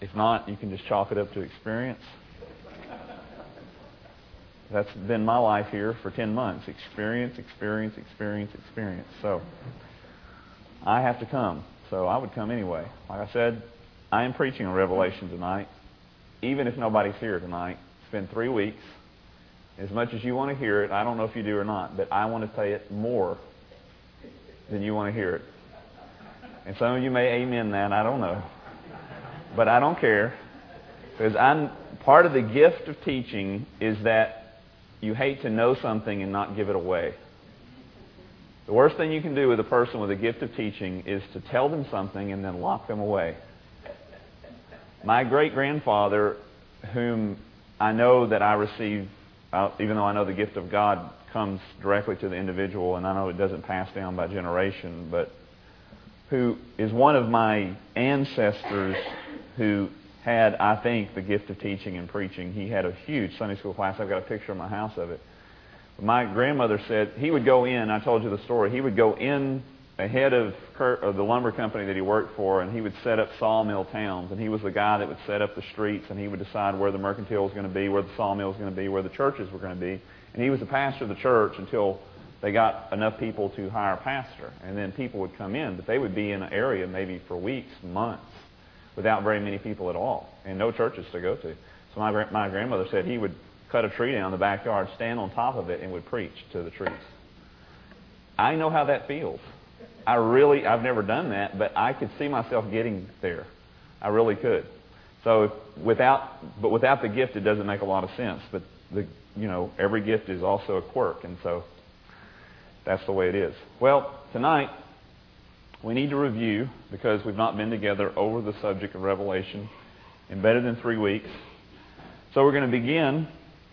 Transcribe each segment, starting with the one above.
If not, you can just chalk it up to experience. That's been my life here for 10 months. Experience, experience, experience, experience. So I have to come. So I would come anyway. Like I said, I am preaching on Revelation tonight, even if nobody's here tonight. It's been 3 weeks. As much as you want to hear it, I don't know if you do or not, but I want to say it more than you want to hear it. And some of you may amen that, I don't know. But I don't care, because part of the gift of teaching is that you hate to know something and not give it away. The worst thing you can do with a person with a gift of teaching is to tell them something and then lock them away. My great-grandfather, whom I know that I received, even though I know the gift of God comes directly to the individual, and I know it doesn't pass down by generation, but who is one of my ancestors who had, I think, the gift of teaching and preaching. He had a huge Sunday school class. I've got a picture in my house of it. My grandmother said he would go in, I told you the story, he would go in ahead of the lumber company that he worked for, and he would set up sawmill towns. And he was the guy that would set up the streets, and he would decide where the mercantile was going to be, where the sawmill was going to be, where the churches were going to be. And he was the pastor of the church until they got enough people to hire a pastor. And then people would come in, but they would be in an area maybe for weeks, months, without very many people at all, and no churches to go to. So my grandmother said he would cut a tree down in the backyard, stand on top of it, and would preach to the trees. I know how that feels. I've never done that, but I could see myself getting there. I really could. So without the gift, it doesn't make a lot of sense. But every gift is also a quirk, and so that's the way it is. Well, tonight we need to review, because we've not been together over the subject of Revelation in better than 3 weeks. So we're going to begin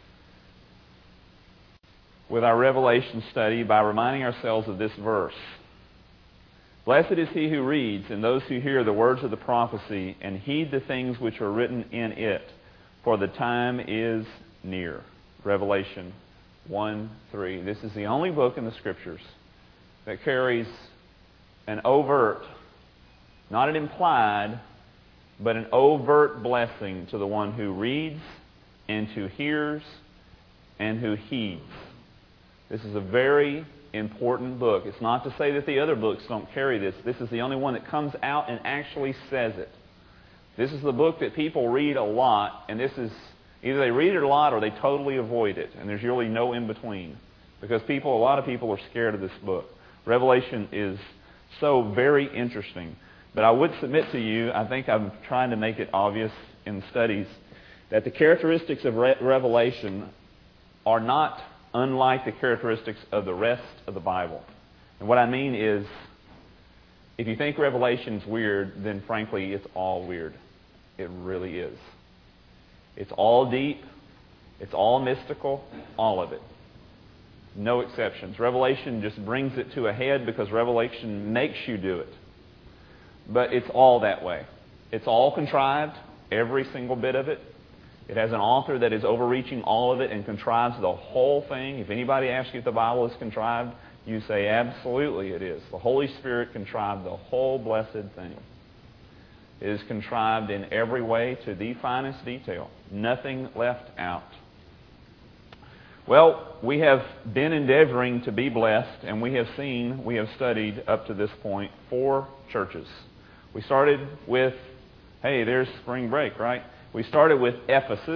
with our Revelation study by reminding ourselves of this verse. Blessed is he who reads, and those who hear the words of the prophecy, and heed the things which are written in it, for the time is near. Revelation 1:3. This is the only book in the Scriptures that carries an overt, not an implied, but an overt blessing to the one who reads and who hears and who heeds. This is a very important book. It's not to say that the other books don't carry this. This is the only one that comes out and actually says it. This is the book that people read a lot, and this is either they read it a lot or they totally avoid it, and there's really no in between, because a lot of people are scared of this book. Revelation is so very interesting. But I would submit to you, I think I'm trying to make it obvious in studies, that the characteristics of Revelation are not unlike the characteristics of the rest of the Bible. And what I mean is, if you think Revelation's weird, then frankly, it's all weird. It really is. It's all deep. It's all mystical. All of it. No exceptions. Revelation just brings it to a head because Revelation makes you do it. But it's all that way. It's all contrived, every single bit of it. It has an author that is overreaching all of it and contrives the whole thing. If anybody asks you if the Bible is contrived, you say absolutely it is. The Holy Spirit contrived the whole blessed thing. It is contrived in every way to the finest detail. Nothing left out. Well, we have been endeavoring to be blessed, and we have studied up to this point 4 churches. We started with, hey, there's spring break, right? We started with Ephesus.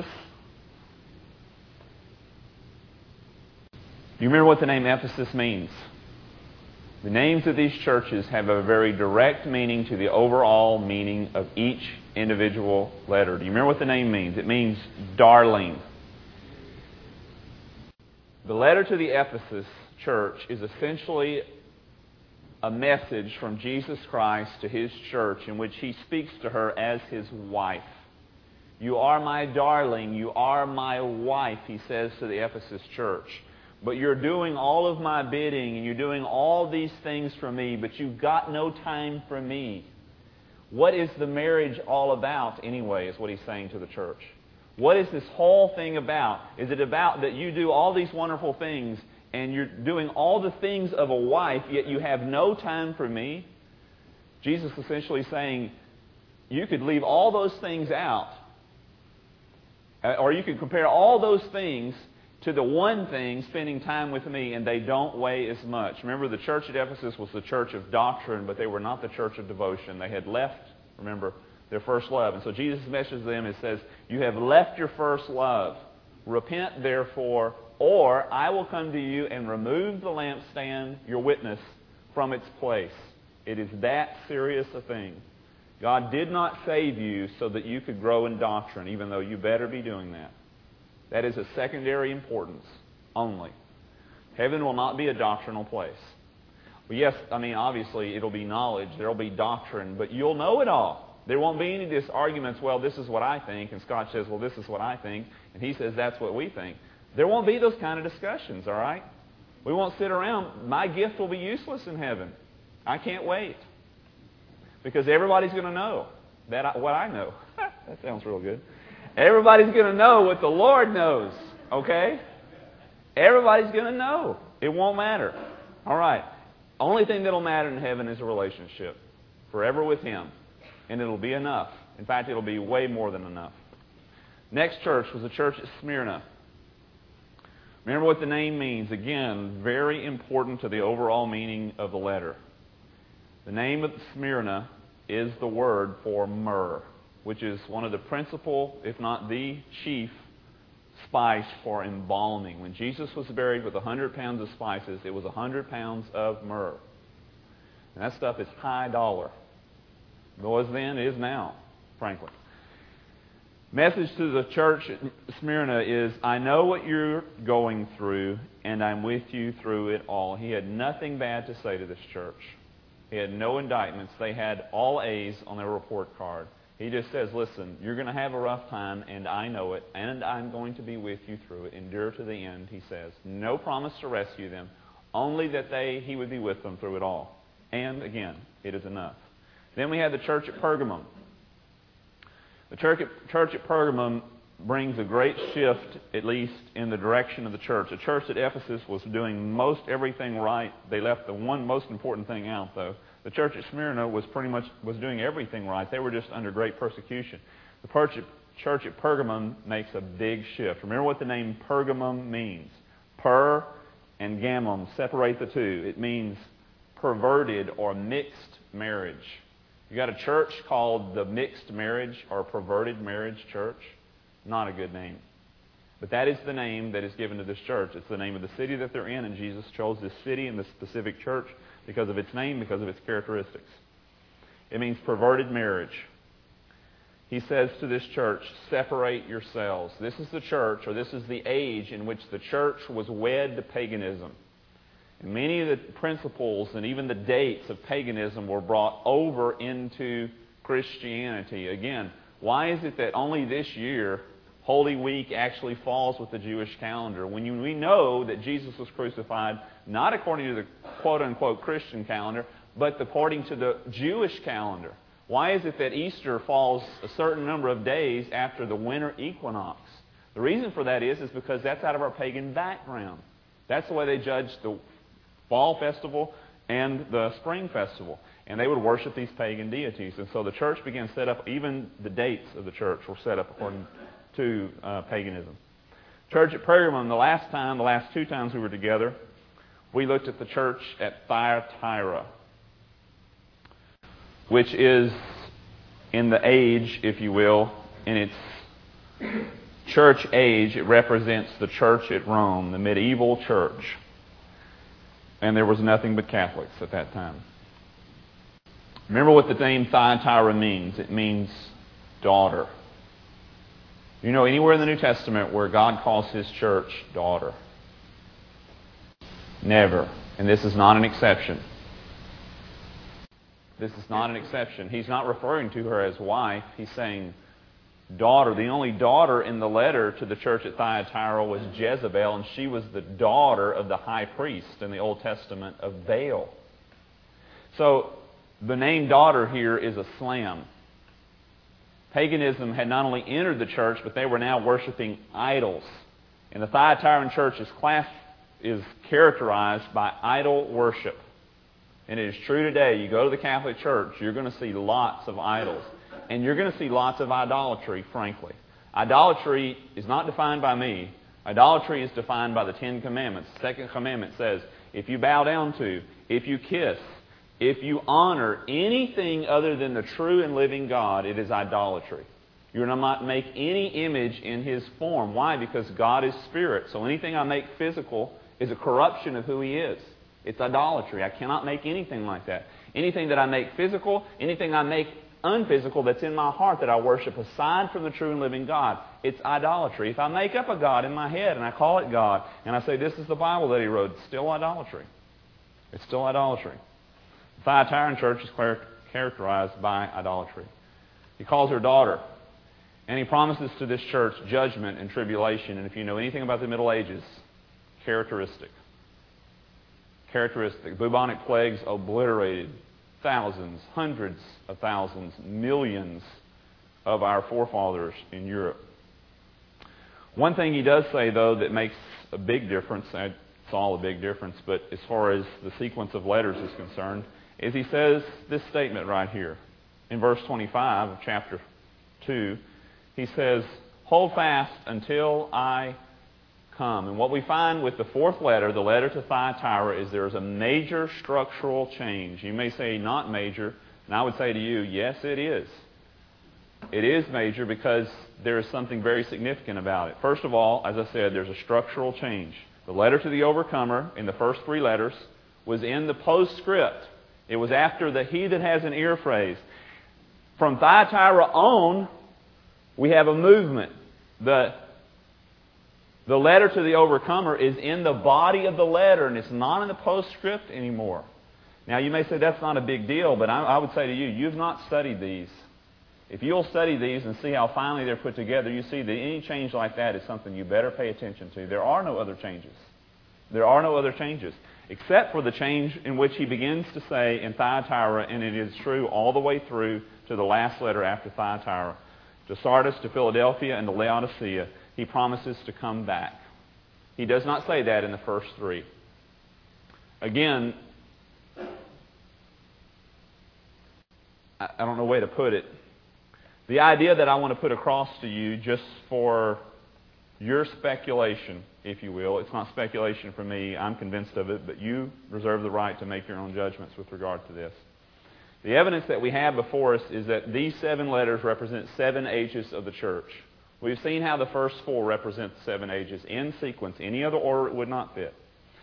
Do you remember what the name Ephesus means? The names of these churches have a very direct meaning to the overall meaning of each individual letter. Do you remember what the name means? It means darling. The letter to the Ephesus church is essentially a message from Jesus Christ to His church in which He speaks to her as His wife. You are my darling, you are my wife, He says to the Ephesus church. But you're doing all of my bidding, and you're doing all these things for me, but you've got no time for me. What is the marriage all about anyway, is what He's saying to the church. What is this whole thing about? Is it about that you do all these wonderful things, and you're doing all the things of a wife, yet you have no time for me? Jesus essentially saying, you could leave all those things out, or you could compare all those things to the one thing, spending time with me, and they don't weigh as much. Remember, the church at Ephesus was the church of doctrine, but they were not the church of devotion. They had left, remember, their first love. And so Jesus' message to them, it says, you have left your first love. Repent, therefore, or I will come to you and remove the lampstand, your witness, from its place. It is that serious a thing. God did not save you so that you could grow in doctrine, even though you better be doing that. That is a secondary importance only. Heaven will not be a doctrinal place. Well, yes, obviously it'll be knowledge, there will be doctrine, but you'll know it all. There won't be any of these arguments, well, this is what I think, and Scott says, well, this is what I think, and he says that's what we think. There won't be those kind of discussions, all right? We won't sit around. My gift will be useless in heaven. I can't wait. Because everybody's going to know what I know. That sounds real good. Everybody's going to know what the Lord knows, okay? Everybody's going to know. It won't matter. All right. Only thing that will matter in heaven is a relationship. Forever with Him. And it'll be enough. In fact, it'll be way more than enough. Next church was the church at Smyrna. Remember what the name means. Again, very important to the overall meaning of the letter. The name of Smyrna is the word for myrrh, which is one of the principal, if not the chief, spice for embalming. When Jesus was buried with 100 pounds of spices, it was 100 pounds of myrrh. And that stuff is high dollar. It was then, it is now, frankly. Message to the church at Smyrna is, I know what you're going through, and I'm with you through it all. He had nothing bad to say to this church. He had no indictments. They had all A's on their report card. He just says, listen, you're going to have a rough time, and I know it, and I'm going to be with you through it. Endure to the end, he says. No promise to rescue them, only that he would be with them through it all. And, again, it is enough. Then we had the church at Pergamum. The church at Pergamum brings a great shift, at least in the direction of the church. The church at Ephesus was doing most everything right. They left the one most important thing out, though. The church at Smyrna was doing everything right. They were just under great persecution. The church at Pergamum makes a big shift. Remember what the name Pergamum means. Per and gamum, separate the two. It means perverted or mixed marriage. You got a church called the Mixed Marriage or Perverted Marriage Church. Not a good name. But that is the name that is given to this church. It's the name of the city that they're in, and Jesus chose this city and this specific church because of its name, because of its characteristics. It means perverted marriage. He says to this church, separate yourselves. This is the church, or this is the age in which the church was wed to paganism. And many of the principles and even the dates of paganism were brought over into Christianity. Again, why is it that only this year Holy Week actually falls with the Jewish calendar when we know that Jesus was crucified not according to the quote-unquote Christian calendar, but according to the Jewish calendar? Why is it that Easter falls a certain number of days after the winter equinox? The reason for that is because that's out of our pagan background. That's the way they judged the fall festival and the spring festival. And they would worship these pagan deities. And so the church began to set up, even the dates of the church were set up according to paganism. Church at Pergamum, the last two times we were together, we looked at the church at Thyatira, which is in the age, if you will, in its church age, it represents the church at Rome, the medieval church. And there was nothing but Catholics at that time. Remember what the name Thyatira means. It means daughter. You know anywhere in the New Testament where God calls His church daughter? Never. And this is not an exception. This is not an exception. He's not referring to her as wife. He's saying daughter. The only daughter in the letter to the church at Thyatira was Jezebel, and she was the daughter of the high priest in the Old Testament of Baal. So the name daughter here is a slam. Paganism had not only entered the church, but they were now worshiping idols. And the Thyatiran church is characterized by idol worship. And it is true today. You go to the Catholic Church, you're going to see lots of idols. And you're going to see lots of idolatry, frankly. Idolatry is not defined by me. Idolatry is defined by the Ten Commandments. The Second Commandment says, if you bow down to, if you kiss, if you honor anything other than the true and living God, it is idolatry. You're not to make any image in His form. Why? Because God is spirit. So anything I make physical is a corruption of who He is. It's idolatry. I cannot make anything like that. Anything that I make physical, anything I make unphysical that's in my heart that I worship aside from the true and living God, it's idolatry. If I make up a God in my head and I call it God and I say this is the Bible that He wrote, it's still idolatry. It's still idolatry. The Thyatiran church is characterized by idolatry. He calls her daughter, and he promises to this church judgment and tribulation. And if you know anything about the Middle Ages, characteristic. Bubonic plagues obliterated thousands, hundreds of thousands, millions of our forefathers in Europe. One thing he does say, though, that makes a big difference, it's all a big difference, but as far as the sequence of letters is concerned, is he says this statement right here. In verse 25 of chapter 2, he says, hold fast until I come. And what we find with the fourth letter, the letter to Thyatira, is there's a major structural change. You may say not major, and I would say to you, yes, it is. It is major because there is something very significant about it. First of all, as I said, there's a structural change. The letter to the overcomer in the first three letters was in the postscript. It was after the he that has an ear phrase. From Thyatira on, we have a movement. The letter to the overcomer is in the body of the letter, and it's not in the postscript anymore. Now, you may say that's not a big deal, but I would say to you, you've not studied these. If you'll study these and see how finely they're put together, you see that any change like that is something you better pay attention to. There are no other changes. There are no other changes, except for the change in which he begins to say in Thyatira, and it is true all the way through to the last letter after Thyatira, to Sardis, to Philadelphia, and to Laodicea, he promises to come back. He does not say that in the first three. Again, I don't know a way to put it. The idea that I want to put across to you just for your speculation, if you will, it's not speculation for me, I'm convinced of it, but you reserve the right to make your own judgments with regard to this. The evidence that we have before us is that these 7 letters represent 7 ages of the church. We've seen how the first 4 represent the 7 ages in sequence. Any other order it would not fit.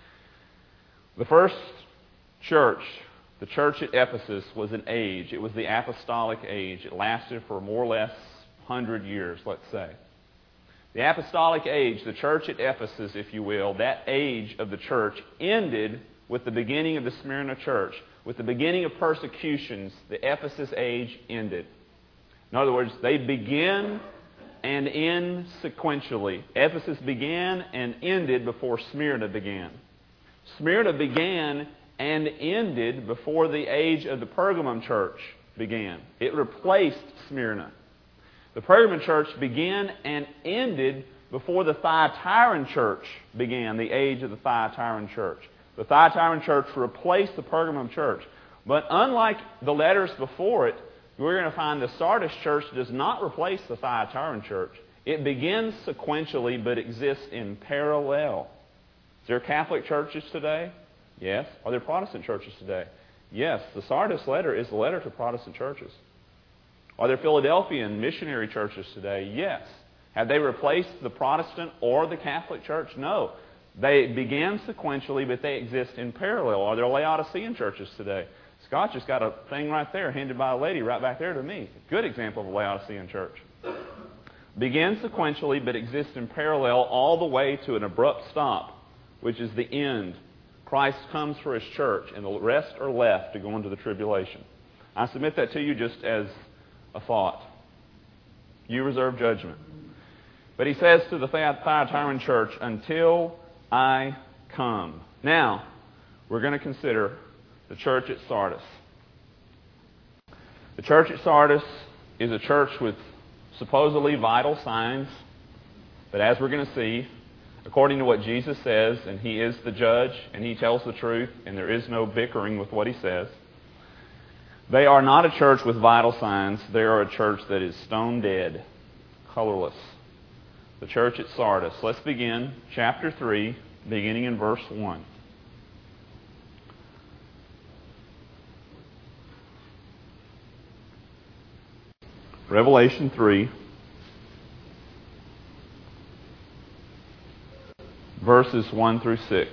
The first church, the church at Ephesus, was an age. It was the apostolic age. It lasted for more or less 100 years, let's say. The apostolic age, the church at Ephesus, if you will, that age of the church ended with the beginning of the Smyrna church. With the beginning of persecutions, the Ephesus age ended. In other words, they begin and end sequentially. Ephesus began and ended before Smyrna began. Smyrna began and ended before the age of the Pergamum church began. It replaced Smyrna. The Pergamum church began and ended before the Thyatiran church began, the age of the Thyatiran church. The Thyatiran church replaced the Pergamum church. But unlike the letters before it, we're going to find the Sardis church does not replace the Thyatiran church. It begins sequentially but exists in parallel. Is there Catholic churches today? Yes. Are there Protestant churches today? Yes. The Sardis letter is the letter to Protestant churches. Are there Philadelphian missionary churches today? Yes. Have they replaced the Protestant or the Catholic church? No. They began sequentially, but they exist in parallel. Are there Laodicean churches today? Scott just got a thing right there handed by a lady right back there to me. Good example of a Laodicean church. Begin sequentially, but exist in parallel all the way to an abrupt stop, which is the end. Christ comes for His church, and the rest are left to go into the tribulation. I submit that to you just as a thought. You reserve judgment. But he says to the Thyatiran church, until I come. Now, we're going to consider the church at Sardis. The church at Sardis is a church with supposedly vital signs, but as we're going to see, according to what Jesus says, and He is the judge, and He tells the truth, and there is no bickering with what He says, They are not a church with vital signs. They are a church that is stone dead, colorless. The church at Sardis. Let's begin chapter 3, beginning in verse 1. Revelation 3, verses 1 through 6.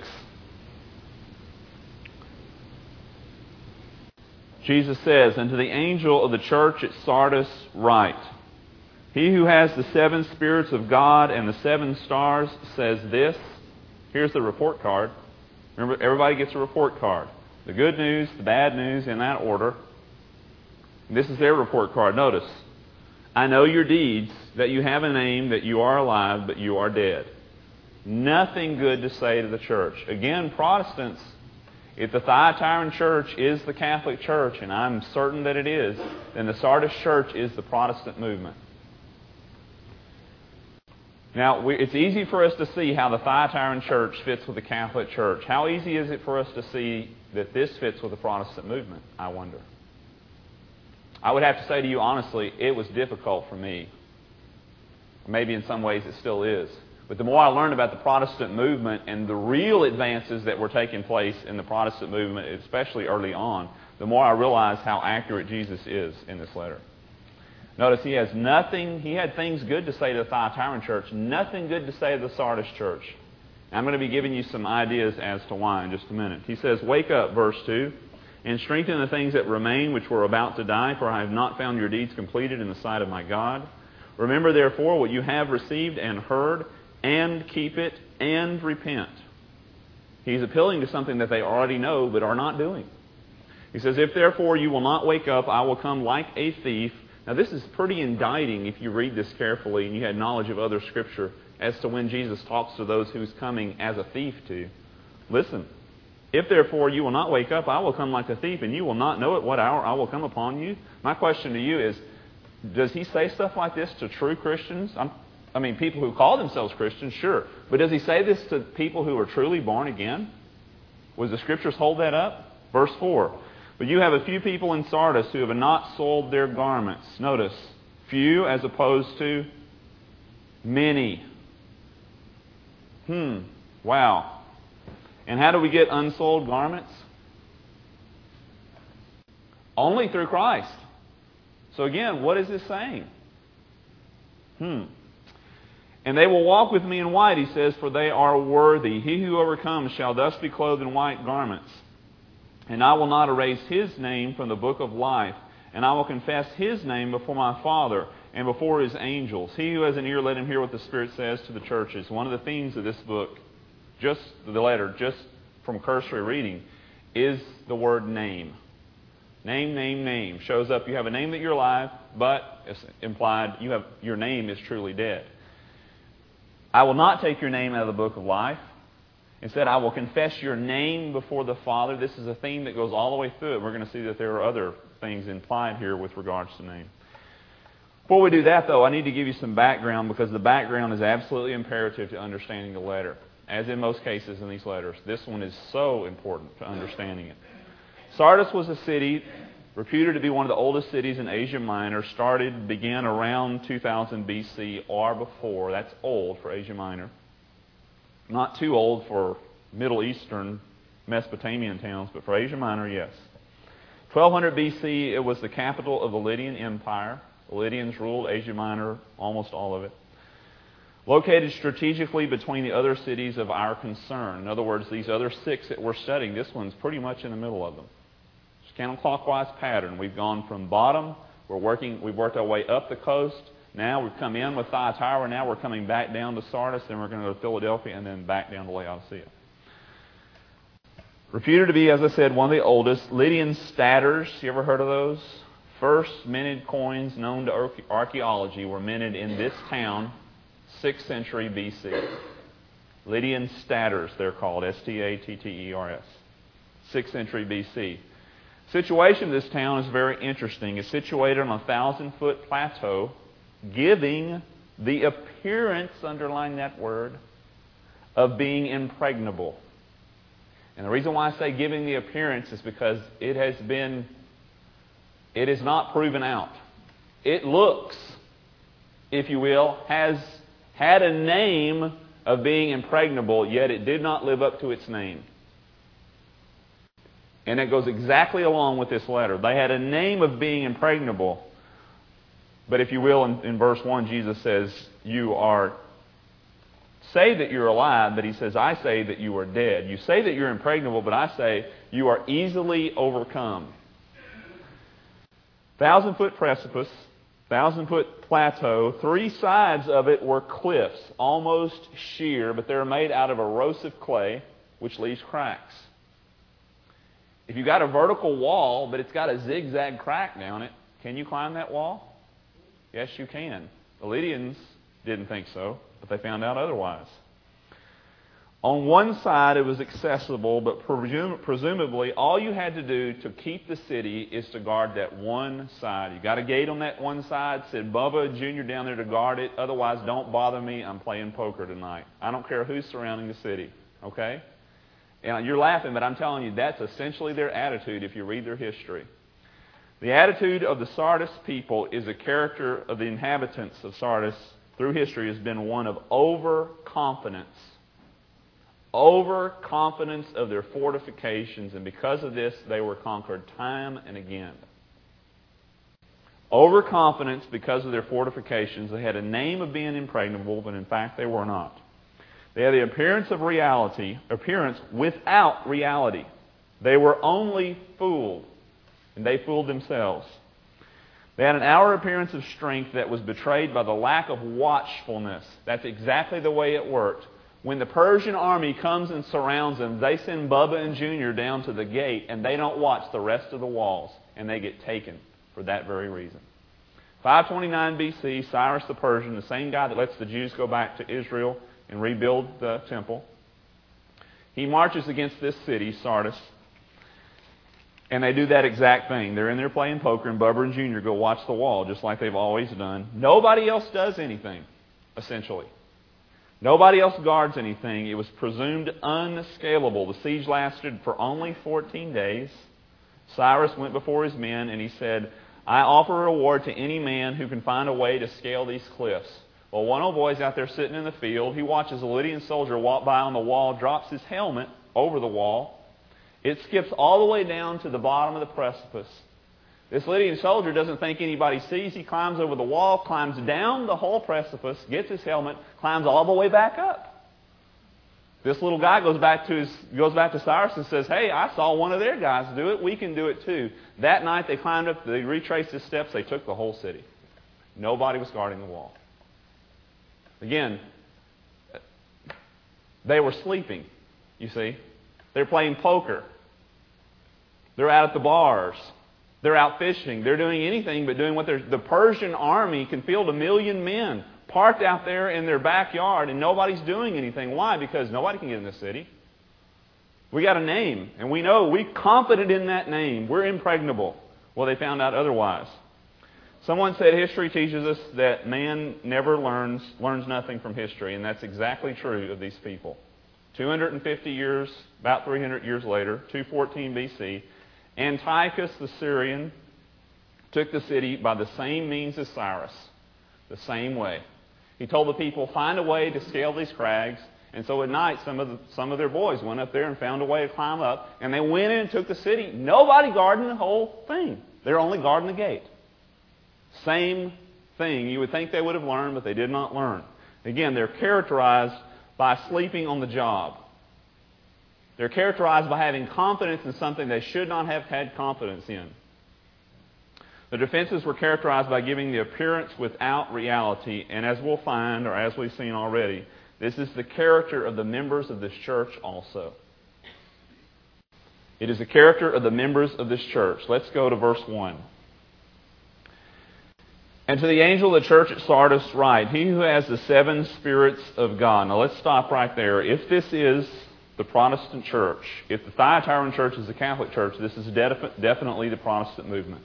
Jesus says, "And to the angel of the church at Sardis write, He who has the 7 spirits of God and the 7 stars says this." Here's the report card. Remember, everybody gets a report card. The good news, the bad news, in that order. This is their report card. Notice, "I know your deeds, that you have a name, that you are alive, but you are dead." Nothing good to say to the church. Again, Protestants, if the Thyatiran church is the Catholic Church, and I'm certain that it is, then the Sardis church is the Protestant movement. Now, it's easy for us to see how the Thyatiran church fits with the Catholic Church. How easy is it for us to see that this fits with the Protestant movement, I wonder? I would have to say to you honestly, it was difficult for me. Maybe in some ways it still is. But the more I learned about the Protestant movement and the real advances that were taking place in the Protestant movement, especially early on, the more I realized how accurate Jesus is in this letter. Notice he had things good to say to the Thyatiran church, nothing good to say to the Sardis church. I'm going to be giving you some ideas as to why in just a minute. He says, "Wake up," verse 2, "and strengthen the things that remain which were about to die, for I have not found your deeds completed in the sight of my God. Remember therefore what you have received and heard, and keep it, and repent." He's appealing to something that they already know but are not doing. He says, "If therefore you will not wake up, I will come like a thief." Now this is pretty indicting if you read this carefully and you had knowledge of other Scripture as to when Jesus talks to those who's coming as a thief to. Listen, "If therefore you will not wake up, I will come like a thief, and you will not know at what hour I will come upon you." My question to you is, does he say stuff like this to true Christians? I mean, people who call themselves Christians, sure. But does he say this to people who are truly born again? Would the Scriptures hold that up? Verse 4. "But you have a few people in Sardis who have not sold their garments." Notice, few as opposed to many. Wow. And how do we get unsold garments? Only through Christ. So again, what is this saying? "And they will walk with me in white," he says, "for they are worthy. He who overcomes shall thus be clothed in white garments. And I will not erase his name from the book of life. And I will confess his name before my Father and before his angels. He who has an ear, let him hear what the Spirit says to the churches." One of the themes of this book, just the letter, just from cursory reading, is the word name. Name, name, name. Shows up, you have a name that you're alive, but it's implied your name is truly dead. "I will not take your name out of the book of life. Instead, I will confess your name before the Father." This is a theme that goes all the way through it. We're going to see that there are other things implied here with regards to name. Before we do that, though, I need to give you some background, because the background is absolutely imperative to understanding the letter. As in most cases in these letters, this one is so important to understanding it. Sardis was a city reputed to be one of the oldest cities in Asia Minor, began around 2000 BC or before. That's old for Asia Minor. Not too old for Middle Eastern Mesopotamian towns, but for Asia Minor, yes. 1200 BC, it was the capital of the Lydian Empire. The Lydians ruled Asia Minor, almost all of it. Located strategically between the other cities of our concern. In other words, these other 6 that we're studying, this one's pretty much in the middle of them. It's counterclockwise pattern. We've gone from bottom, we've worked our way up the coast. Now we've come in with Thyatira, now we're coming back down to Sardis, then we're going to go to Philadelphia, and then back down to Laodicea. Reputed to be, as I said, one of the oldest. Lydian statters, you ever heard of those? First minted coins known to archaeology were minted in this town, 6th century BC. Lydian statters, they're called, S-T-A-T-T-E-R-S. 6th century BC. Situation of this town is very interesting. It's situated on a 1,000-foot plateau, giving the appearance, underline that word, of being impregnable. And the reason why I say giving the appearance is because it has been It is not proven out. It looks, if you will, has had a name of being impregnable, yet it did not live up to its name. And it goes exactly along with this letter. They had a name of being impregnable, but if you will, in verse 1, Jesus says, say that you're alive, but He says, I say that you are dead. You say that you're impregnable, but I say you are easily overcome. 1,000-foot precipice, 1,000-foot plateau. 3 sides of it were cliffs, almost sheer, but they're made out of erosive clay, which leaves cracks. If you've got a vertical wall, but it's got a zigzag crack down it, can you climb that wall? Yes, you can. The Lydians didn't think so, but they found out otherwise. On one side it was accessible, but presumably all you had to do to keep the city is to guard that one side. You got a gate on that one side, said Bubba Jr. down there to guard it, otherwise don't bother me, I'm playing poker tonight. I don't care who's surrounding the city, okay? And you're laughing, but I'm telling you, that's essentially their attitude if you read their history. The attitude of the Sardis people is a character of the inhabitants of Sardis through history has been one of overconfidence. Overconfidence of their fortifications, and because of this, they were conquered time and again. Overconfidence because of their fortifications. They had a name of being impregnable, but in fact they were not. They had the appearance of reality, appearance without reality. They were only fooled, and they fooled themselves. They had an outer appearance of strength that was betrayed by the lack of watchfulness. That's exactly the way it worked. When the Persian army comes and surrounds them, they send Bubba and Junior down to the gate, and they don't watch the rest of the walls, and they get taken for that very reason. 529 BC, Cyrus the Persian, the same guy that lets the Jews go back to Israel and rebuild the temple, he marches against this city, Sardis, and they do that exact thing. They're in there playing poker, and Bubba and Junior go watch the wall, just like they've always done. Nobody else does anything, essentially. Nobody else guards anything. It was presumed unscalable. The siege lasted for only 14 days. Cyrus went before his men, and he said, I offer a reward to any man who can find a way to scale these cliffs. Well, one old boy's out there sitting in the field. He watches a Lydian soldier walk by on the wall, drops his helmet over the wall. It skips all the way down to the bottom of the precipice. This Lydian soldier doesn't think anybody sees. He climbs over the wall, climbs down the whole precipice, gets his helmet, climbs all the way back up. This little guy goes back to Cyrus and says, hey, I saw one of their guys do it. We can do it too. That night they climbed up, they retraced his steps, they took the whole city. Nobody was guarding the wall. Again, they were sleeping, you see. They're playing poker. They're out at the bars. They're out fishing. They're doing anything but doing what the Persian army can field 1 million men parked out there in their backyard, and nobody's doing anything. Why? Because nobody can get in the city. We got a name, and we know we're confident in that name. We're impregnable. Well, they found out otherwise. Someone said history teaches us that man never learns nothing from history, and that's exactly true of these people. 250 years, about 300 years later, 214 BC, Antiochus the Syrian took the city by the same means as Cyrus, the same way. He told the people, find a way to scale these crags. And so at night, some of their boys went up there and found a way to climb up, and they went in and took the city. Nobody guarding the whole thing. They're only guarding the gate. Same thing. You would think they would have learned, but they did not learn. Again, they're characterized by sleeping on the job. They're characterized by having confidence in something they should not have had confidence in. The defenses were characterized by giving the appearance without reality, and as we'll find, or as we've seen already, this is the character of the members of this church also. It is the character of the members of this church. Let's go to verse 1. And to the angel of the church at Sardis write, he who has the 7 spirits of God. Now let's stop right there. If this is the Protestant church, if the Thyatiran church is the Catholic church, this is definitely the Protestant movement.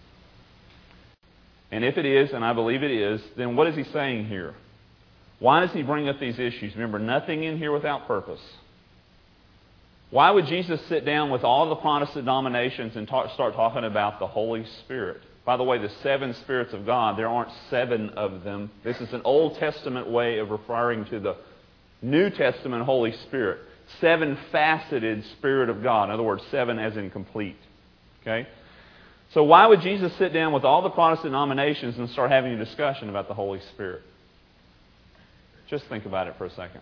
And if it is, and I believe it is, then what is he saying here? Why does he bring up these issues? Remember, nothing in here without purpose. Why would Jesus sit down with all the Protestant denominations and start talking about the Holy Spirit? By the way, the 7 spirits of God, there aren't 7 of them. This is an Old Testament way of referring to the New Testament Holy Spirit. 7-faceted Spirit of God. In other words, 7 as in complete. Okay? So why would Jesus sit down with all the Protestant denominations and start having a discussion about the Holy Spirit? Just think about it for a second.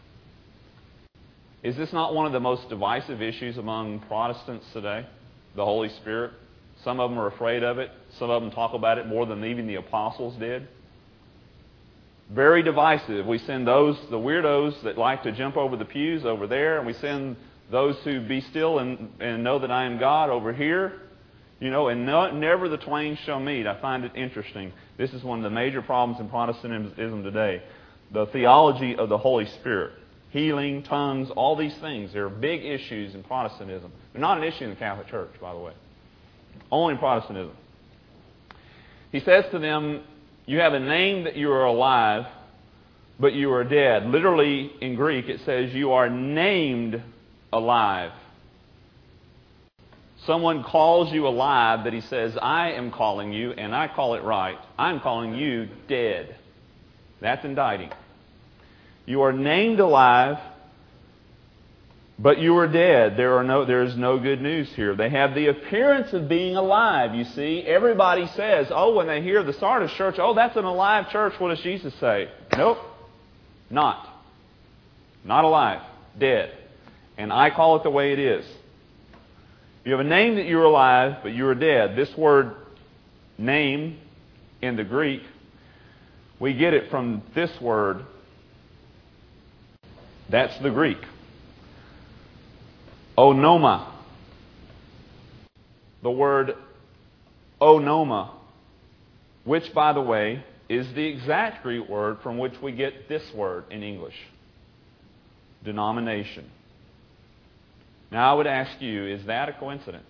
Is this not one of the most divisive issues among Protestants today? The Holy Spirit? Some of them are afraid of it. Some of them talk about it more than even the apostles did. Very divisive. We send the weirdos that like to jump over the pews over there, and we send those who be still and know that I am God over here. And never the twain shall meet. I find it interesting. This is one of the major problems in Protestantism today. The theology of the Holy Spirit. Healing, tongues, all these things. They're big issues in Protestantism. They're not an issue in the Catholic Church, by the way. Only in Protestantism. He says to them, you have a name that you are alive, but you are dead. Literally, in Greek, it says you are named alive. Someone calls you alive, but he says, I am calling you, and I call it right. I'm calling you dead. That's indicting. You are named alive, but you are dead. There is no good news here. They have the appearance of being alive, you see. Everybody says, when they hear the Sardis church, that's an alive church. What does Jesus say? Nope. Not. Not alive. Dead. And I call it the way it is. You have a name that you're alive, but you are dead. This word name in the Greek, we get it from this word. That's the Greek. Onoma. The word onoma, which, by the way, is the exact Greek word from which we get this word in English. Denomination. Now I would ask you, is that a coincidence?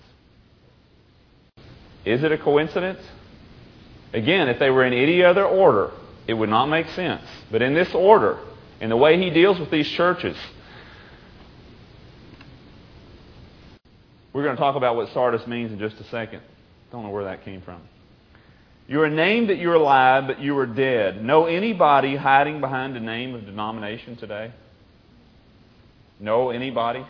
Is it a coincidence? Again, if they were in any other order, it would not make sense. But in this order, in the way he deals with these churches, we're going to talk about what Sardis means in just a second. Don't know where that came from. You are named that you're alive, but you are dead. Know anybody hiding behind the name of denomination today? Know anybody?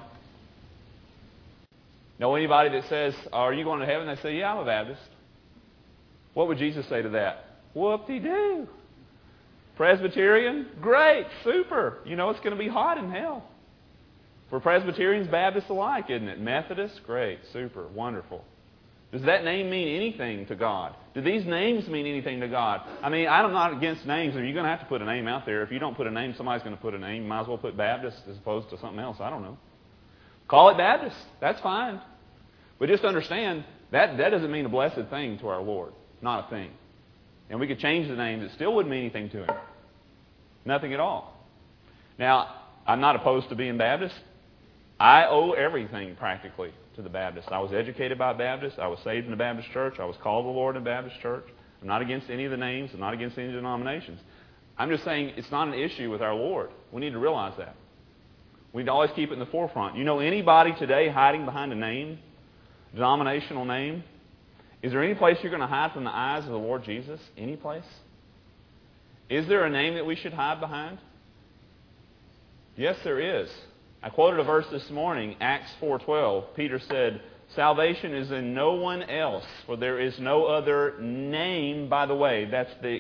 Know anybody that says, are you going to heaven? They say, yeah, I'm a Baptist. What would Jesus say to that? Whoop-de-doo. Presbyterian? Great, super. It's going to be hot in hell. For Presbyterians, Baptists alike, isn't it? Methodists? Great, super, wonderful. Does that name mean anything to God? Do these names mean anything to God? I'm not against names. You're going to have to put a name out there. If you don't put a name, somebody's going to put a name. You might as well put Baptist as opposed to something else. I don't know. Call it Baptist. That's fine. But just understand, that doesn't mean a blessed thing to our Lord. Not a thing. And we could change the names. It still wouldn't mean anything to Him. Nothing at all. Now, I'm not opposed to being Baptist. I owe everything practically to the Baptists. I was educated by Baptists. I was saved in the Baptist church. I was called the Lord in the Baptist church. I'm not against any of the names. I'm not against any denominations. I'm just saying it's not an issue with our Lord. We need to realize that. We need to always keep it in the forefront. You know anybody today hiding behind a name? Denominational name? Is there any place you're going to hide from the eyes of the Lord Jesus? Any place? Is there a name that we should hide behind? Yes, there is. I quoted a verse this morning, Acts 4:12. Peter said, salvation is in no one else, for there is no other name. By the way, that's this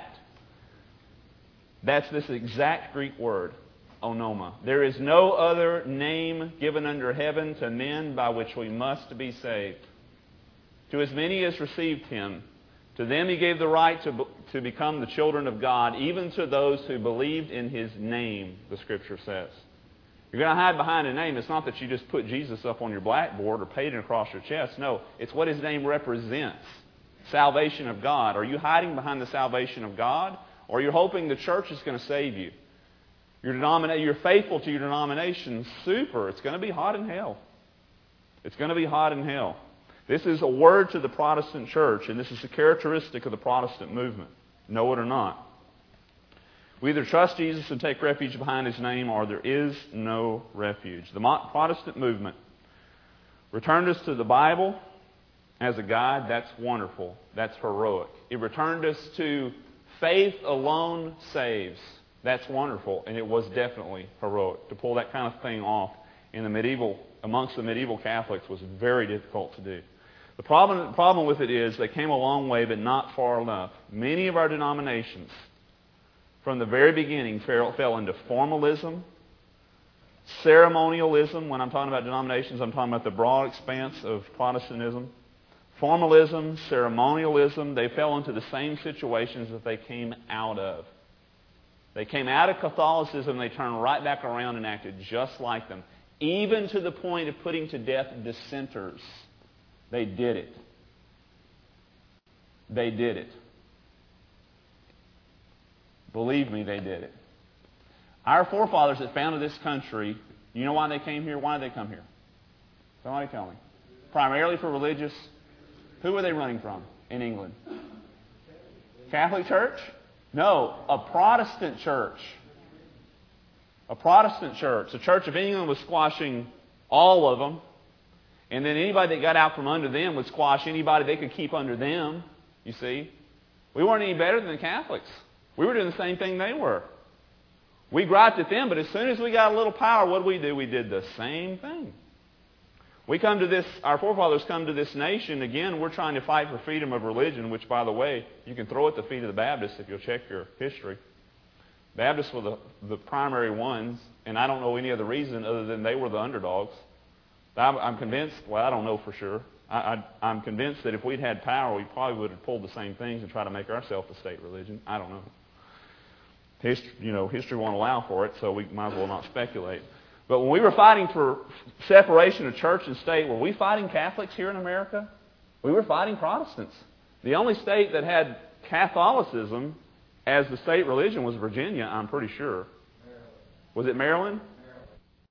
exact Greek word, onoma. There is no other name given under heaven to men by which we must be saved. To as many as received Him, to them He gave the right to become the children of God, even to those who believed in His name, the Scripture says. You're going to hide behind a name. It's not that you just put Jesus up on your blackboard or paint it across your chest. No, it's what His name represents. Salvation of God. Are you hiding behind the salvation of God? Or are you hoping the church is going to save you? You're faithful to your denomination. Super. It's going to be hot in hell. It's going to be hot in hell. This is a word to the Protestant church, and this is a characteristic of the Protestant movement. Know it or not. We either trust Jesus and take refuge behind His name, or there is no refuge. The Protestant movement returned us to the Bible as a guide. That's wonderful. That's heroic. It returned us to faith alone saves. That's wonderful, and it was definitely heroic. To pull that kind of thing off amongst the medieval Catholics was very difficult to do. The problem with it is they came a long way, but not far enough. Many of our denominations, from the very beginning, fell into formalism, ceremonialism. When I'm talking about denominations, I'm talking about the broad expanse of Protestantism. Formalism, ceremonialism, they fell into the same situations that they came out of. They came out of Catholicism, they turned right back around and acted just like them, even to the point of putting to death dissenters. They did it. They did it. Believe me, they did it. Our forefathers that founded this country, you know why they came here? Why did they come here? Somebody tell me. Primarily for religious. Who were they running from in England? Catholic Church? No, a Protestant church. A Protestant church. The Church of England was squashing all of them. And then anybody that got out from under them would squash anybody they could keep under them. You see? We weren't any better than the Catholics. We were doing the same thing they were. We griped at them, but as soon as we got a little power, what did? We did the same thing. Our forefathers come to this nation, again, we're trying to fight for freedom of religion, which, by the way, you can throw at the feet of the Baptists if you'll check your history. Baptists were the primary ones, and I don't know any other reason other than they were the underdogs. I'm convinced, well, I don't know for sure. I'm convinced that if we'd had power, we probably would have pulled the same things and tried to make ourselves a state religion. I don't know. History won't allow for it, so we might as well not speculate. But when we were fighting for separation of church and state, were we fighting Catholics here in America? We were fighting Protestants. The only state that had Catholicism as the state religion was Virginia, I'm pretty sure. Was it Maryland?